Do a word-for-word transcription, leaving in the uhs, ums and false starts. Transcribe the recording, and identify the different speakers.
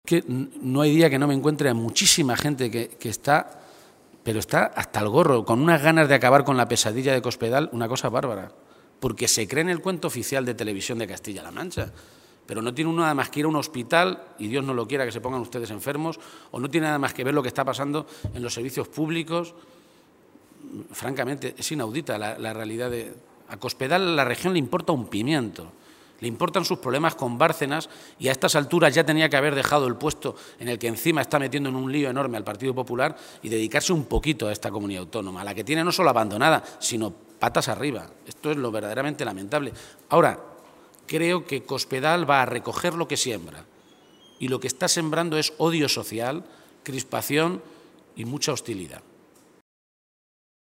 Speaker 1: Que no hay día que no me encuentre a muchísima gente que, que está, pero está hasta el gorro, con unas ganas de acabar con la pesadilla de Cospedal, una cosa bárbara, porque se cree en el cuento oficial de Televisión de Castilla-La Mancha, pero no tiene uno nada más que ir a un hospital, y Dios no lo quiera que se pongan ustedes enfermos, o no tiene nada más que ver lo que está pasando en los servicios públicos. Francamente, es inaudita la, la realidad de... A Cospedal a la región le importa un pimiento. Le importan sus problemas con Bárcenas y a estas alturas ya tenía que haber dejado el puesto en el que encima está metiendo en un lío enorme al Partido Popular y dedicarse un poquito a esta comunidad autónoma, a la que tiene no solo abandonada, sino patas arriba. Esto es lo verdaderamente lamentable. Ahora, creo que Cospedal va a recoger lo que siembra y lo que está sembrando es odio social, crispación y mucha hostilidad.